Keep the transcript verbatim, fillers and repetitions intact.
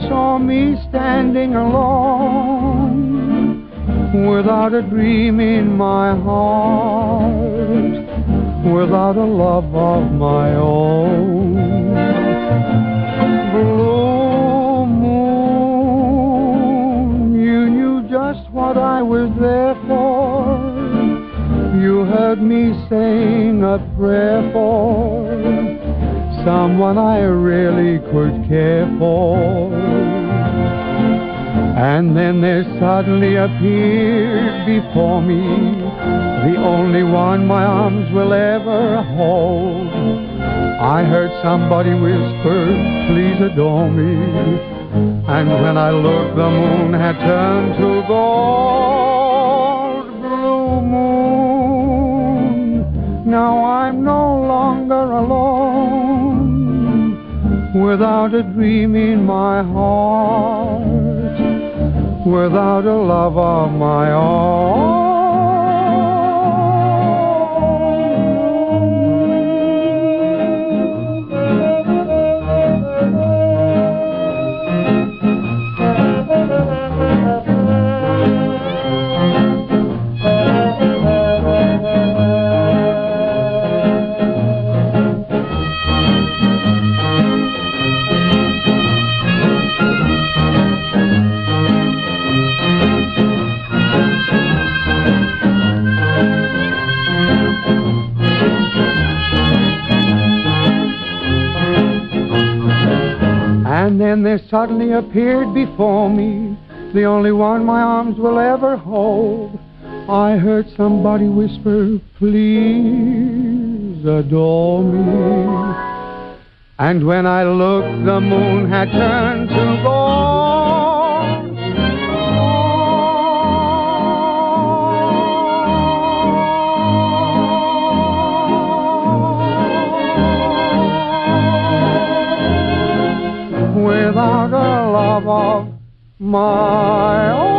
saw me standing alone, without a dream in my heart, without a love of my own. Blue moon, you knew just what I was there for. You heard me saying a prayer for someone I really could care for. And then there suddenly appeared before me the only one my arms will ever hold. I heard somebody whisper, please adore me. And when I looked, the moon had turned to gold. Blue moon, now I'm no longer alone, without a dream in my heart, without a love of my own. And then there suddenly appeared before me the only one my arms will ever hold. I heard somebody whisper, please adore me. And when I looked, the moon had turned to gold. Without a love of my own.